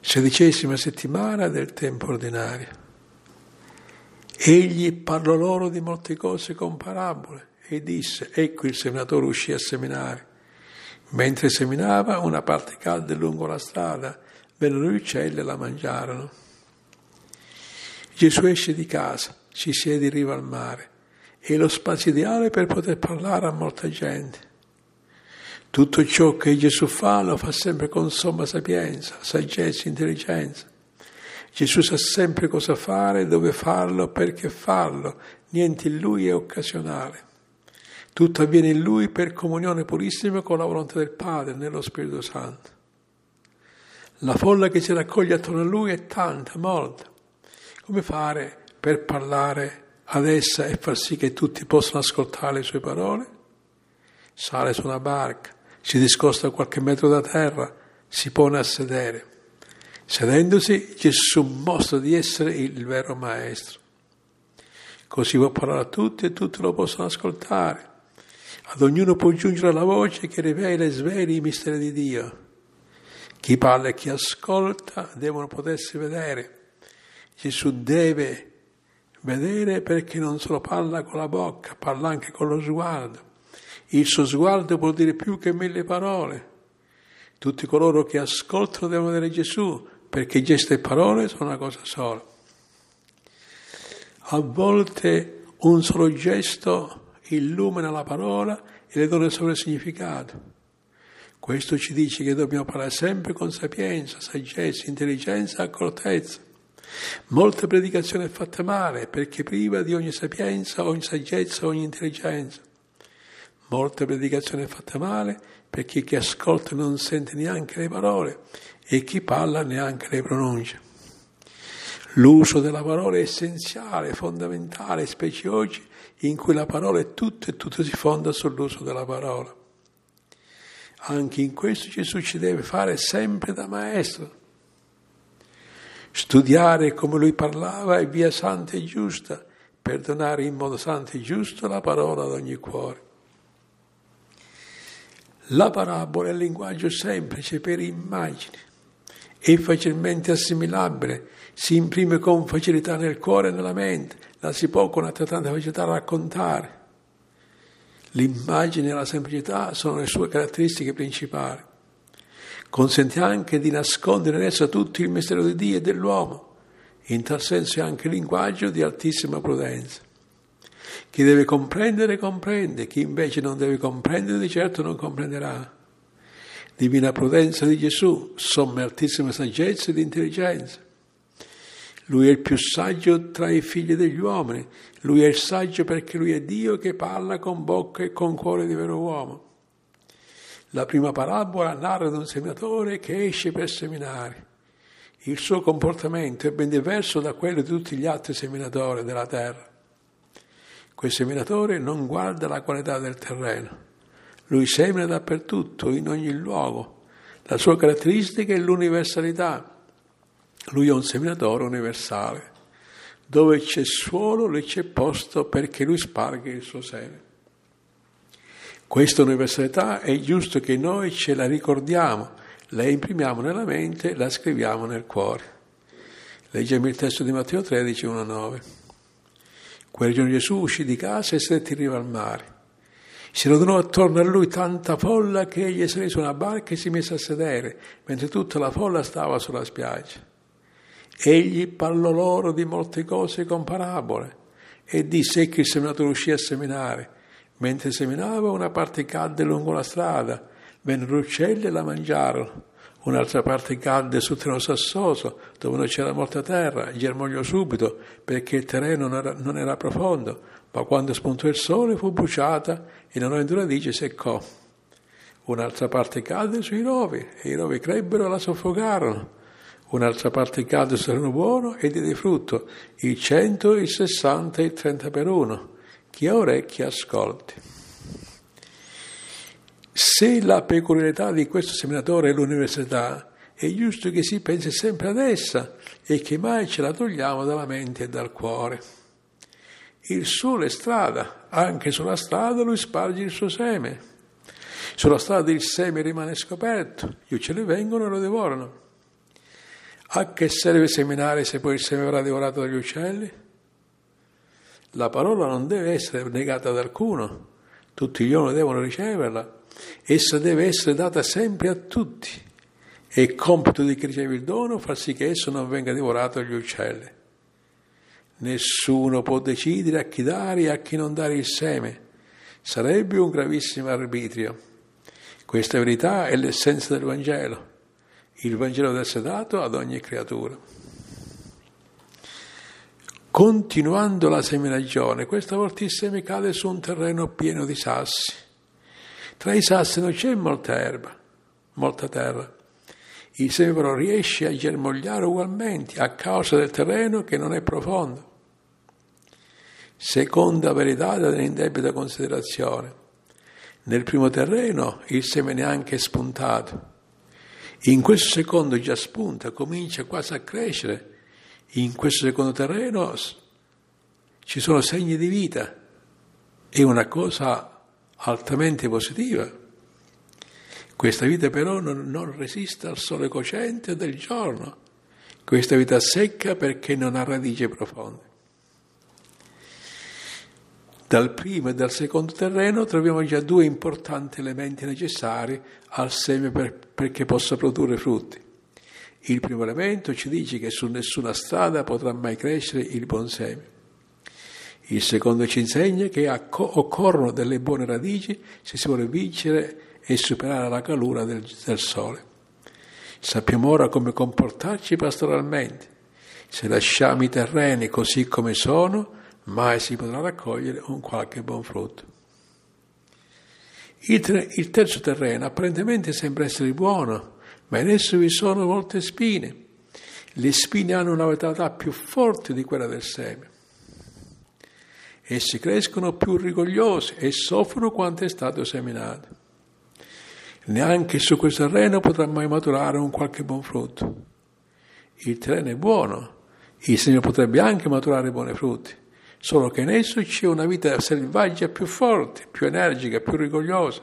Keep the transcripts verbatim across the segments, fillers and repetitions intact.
Sedicesima settimana del tempo ordinario. Egli parlò loro di molte cose con parabole e disse: ecco, il seminatore uscì a seminare. Mentre seminava, una parte cadde lungo la strada, vennero gli uccelli e la mangiarono. Gesù esce di casa, si siede in riva al mare. È lo spazio ideale per poter parlare a molta gente. Tutto ciò che Gesù fa lo fa sempre con somma sapienza, saggezza, intelligenza. Gesù sa sempre cosa fare, dove farlo, perché farlo. Niente in Lui è occasionale. Tutto avviene in Lui per comunione purissima con la volontà del Padre, nello Spirito Santo. La folla che si raccoglie attorno a Lui è tanta, molta. Come fare per parlare ad essa e far sì che tutti possano ascoltare le sue parole? Sale su una barca, si discosta a qualche metro da terra, si pone a sedere. Sedendosi, Gesù mostra di essere il vero Maestro. Così può parlare a tutti e tutti lo possono ascoltare. Ad ognuno può giungere la voce che rivela e sveli i misteri di Dio. Chi parla e chi ascolta devono potersi vedere. Gesù deve vedere perché non solo parla con la bocca, parla anche con lo sguardo. Il suo sguardo può dire più che mille parole. Tutti coloro che ascoltano devono vedere Gesù, perché gesto e parole sono una cosa sola. A volte un solo gesto illumina la parola e le dona il suo significato. Questo ci dice che dobbiamo parlare sempre con sapienza, saggezza, intelligenza e accortezza. Molte predicazioni è fatta male perché priva di ogni sapienza, ogni saggezza, ogni intelligenza. Molte predicazioni è fatta male perché chi ascolta non sente neanche le parole e chi parla neanche le pronuncia. L'uso della parola è essenziale, fondamentale, specie oggi in cui la parola è tutto e tutto si fonda sull'uso della parola. Anche in questo Gesù ci deve fare sempre da maestro. Studiare come lui parlava è via santa e giusta per donare in modo santo e giusto la parola ad ogni cuore. La parabola è il linguaggio semplice per immagini, è facilmente assimilabile, si imprime con facilità nel cuore e nella mente, la si può con altrettanta facilità raccontare. L'immagine e la semplicità sono le sue caratteristiche principali. Consente anche di nascondere in essa tutto il mistero di Dio e dell'uomo. In tal senso è anche linguaggio di altissima prudenza. Chi deve comprendere, comprende. Chi invece non deve comprendere, di certo non comprenderà. Divina prudenza di Gesù, somme altissima saggezza ed intelligenza. Lui è il più saggio tra i figli degli uomini. Lui è il saggio perché lui è Dio che parla con bocca e con cuore di vero uomo. La prima parabola narra di un seminatore che esce per seminare. Il suo comportamento è ben diverso da quello di tutti gli altri seminatori della terra. Quel seminatore non guarda la qualità del terreno. Lui semina dappertutto, in ogni luogo. La sua caratteristica è l'universalità. Lui è un seminatore universale. Dove c'è suolo, lì c'è posto perché lui sparga il suo seme. Questa universalità è giusto che noi ce la ricordiamo, la imprimiamo nella mente, la scriviamo nel cuore. Leggiamo il testo di Matteo tredici, uno a nove. Quel giorno Gesù uscì di casa e sedette in riva al mare. Si radunò attorno a lui tanta folla che egli salì su una barca e si mise a sedere, mentre tutta la folla stava sulla spiaggia. Egli parlò loro di molte cose con parabole e disse che il seminatore uscì a seminare. Mentre seminava, una parte cadde lungo la strada, vennero uccelli e la mangiarono. Un'altra parte cadde sul terreno sassoso, dove non c'era molta terra, germogliò subito, perché il terreno non era, non era profondo, ma quando spuntò il sole fu bruciata e non avendo radice seccò. Un'altra parte cadde sui rovi, e i rovi crebbero e la soffocarono. Un'altra parte cadde sul terreno buono e diede frutto, il cento, il sessanta e il trenta per uno. Chi ha orecchie ascolti. Se la peculiarità di questo seminatore è l'universalità, è giusto che si pensi sempre ad essa e che mai ce la togliamo dalla mente e dal cuore. Il sole è strada, anche sulla strada lui sparge il suo seme. Sulla strada il seme rimane scoperto, gli uccelli vengono e lo divorano. A che serve seminare se poi il seme verrà divorato dagli uccelli? La parola non deve essere negata ad alcuno, tutti gli uomini devono riceverla, essa deve essere data sempre a tutti. È compito di chi riceve il dono far sì che esso non venga divorato dagli uccelli. Nessuno può decidere a chi dare e a chi non dare il seme. Sarebbe un gravissimo arbitrio. Questa verità è l'essenza del Vangelo. Il Vangelo deve essere dato ad ogni creatura. Continuando la seminagione, questa volta il seme cade su un terreno pieno di sassi. Tra i sassi non c'è molta erba, molta terra. Il seme però riesce a germogliare ugualmente a causa del terreno che non è profondo. Seconda verità da indebita considerazione. Nel primo terreno il seme neanche è spuntato. In questo secondo già spunta, comincia quasi a crescere. In questo secondo terreno ci sono segni di vita. È una cosa altamente positiva. Questa vita però non, non resiste al sole cocente del giorno. Questa vita secca perché non ha radici profonde. Dal primo e dal secondo terreno troviamo già due importanti elementi necessari al seme per, perché possa produrre frutti. Il primo elemento ci dice che su nessuna strada potrà mai crescere il buon seme. Il secondo ci insegna che occorrono delle buone radici se si vuole vincere e superare la calura del, del sole. Sappiamo ora come comportarci pastoralmente. Se lasciamo i terreni così come sono, mai si potrà raccogliere un qualche buon frutto. Il, tre, il terzo terreno apparentemente sembra essere buono, ma in esso vi sono molte spine. Le spine hanno una vitalità più forte di quella del seme. Essi crescono più rigogliosi e soffrono quanto è stato seminato. Neanche su questo terreno potrà mai maturare un qualche buon frutto. Il terreno è buono, il seme potrebbe anche maturare buoni frutti, solo che in esso c'è una vita selvaggia più forte, più energica, più rigogliosa.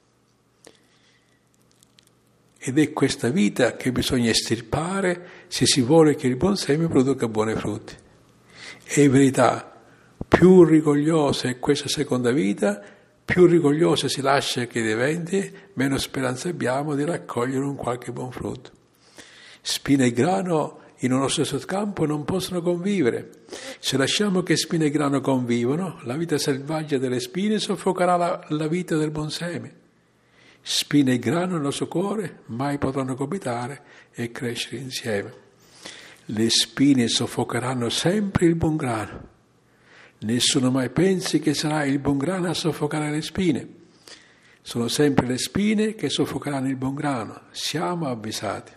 Ed è questa vita che bisogna estirpare se si vuole che il buon seme produca buoni frutti. E in verità, più rigogliosa è questa seconda vita, più rigogliosa si lascia che diventi, meno speranza abbiamo di raccogliere un qualche buon frutto. Spina e grano in uno stesso campo non possono convivere. Se lasciamo che spina e grano convivono, la vita selvaggia delle spine soffocherà la, la vita del buon seme. Spina e grano nel nostro cuore mai potranno coabitare e crescere insieme. Le spine soffocheranno sempre il buon grano. Nessuno mai pensi che sarà il buon grano a soffocare le spine. Sono sempre le spine che soffocheranno il buon grano. Siamo avvisati.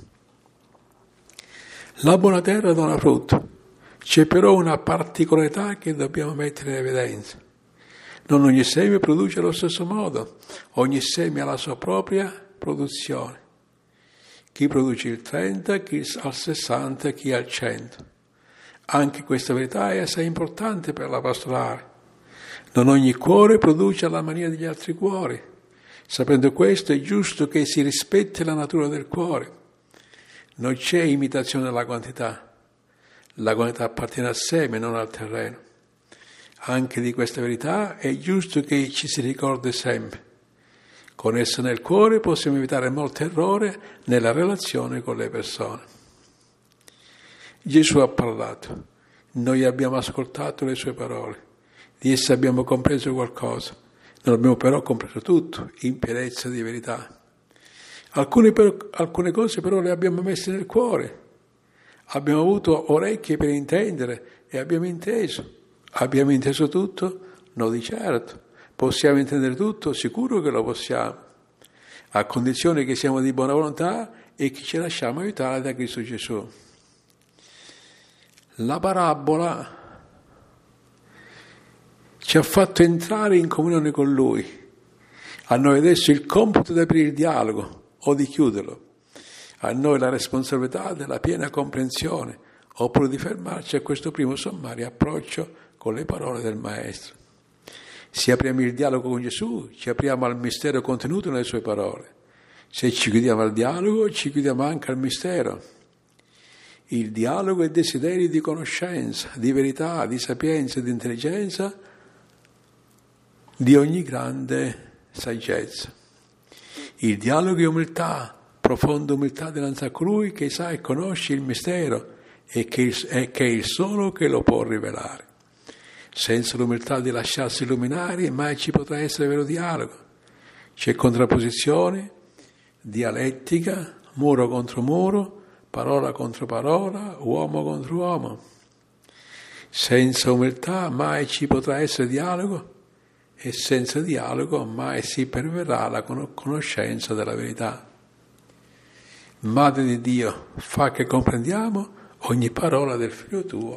La buona terra dona frutto. C'è però una particolarità che dobbiamo mettere in evidenza. Non ogni seme produce allo stesso modo. Ogni seme ha la sua propria produzione. Chi produce il trenta, chi al sessanta, chi al cento. Anche questa verità è assai importante per la pastorale. Non ogni cuore produce alla maniera degli altri cuori. Sapendo questo è giusto che si rispetti la natura del cuore. Non c'è imitazione della quantità. La quantità appartiene al seme, non al terreno. Anche di questa verità è giusto che ci si ricordi sempre. Con essa nel cuore possiamo evitare molto errore nella relazione con le persone. Gesù ha parlato, noi abbiamo ascoltato le sue parole, di esse abbiamo compreso qualcosa, non abbiamo però compreso tutto, in pienezza di verità. Alcune, però, alcune cose però le abbiamo messe nel cuore, abbiamo avuto orecchie per intendere e abbiamo inteso. Abbiamo inteso tutto? No, di certo. Possiamo intendere tutto? Sicuro che lo possiamo, a condizione che siamo di buona volontà e che ci lasciamo aiutare da Cristo Gesù. La parabola ci ha fatto entrare in comunione con Lui. A noi adesso il compito di aprire il dialogo o di chiuderlo. A noi la responsabilità della piena comprensione oppure di fermarci a questo primo sommario approccio con le parole del Maestro. Se apriamo il dialogo con Gesù, ci apriamo al mistero contenuto nelle sue parole. Se ci chiudiamo al dialogo, ci chiudiamo anche al mistero. il dialogo e desiderio di conoscenza, di verità, di sapienza e di intelligenza, di ogni grande saggezza. Il dialogo è umiltà, profonda umiltà dinanzi a colui che sa e conosce il mistero e che, il, e che è il solo che lo può rivelare. Senza l'umiltà di lasciarsi illuminare mai ci potrà essere vero dialogo. C'è contrapposizione, dialettica, muro contro muro, parola contro parola, uomo contro uomo. Senza umiltà mai ci potrà essere dialogo e senza dialogo mai si perverrà alla conoscenza della verità. Madre di Dio, fa che comprendiamo ogni parola del Figlio tuo.